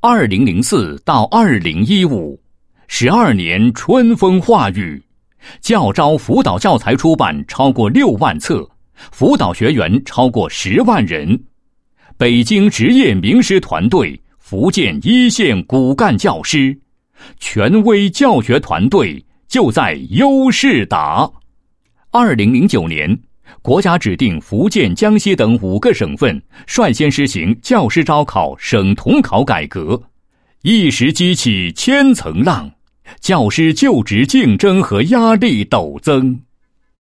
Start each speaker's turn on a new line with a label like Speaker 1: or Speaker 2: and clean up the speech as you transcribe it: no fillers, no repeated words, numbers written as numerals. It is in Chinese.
Speaker 1: 2004到2015，12年春风化雨，教招辅导教材出版超过6万册，辅导学员超过10万人。北京职业名师团队，福建一线骨干教师，权威教学团队就在优势打。2009年，国家指定福建、江西等5个省份率先实行教师招考省统考改革，一时激起千层浪，教师就职竞争和压力陡增。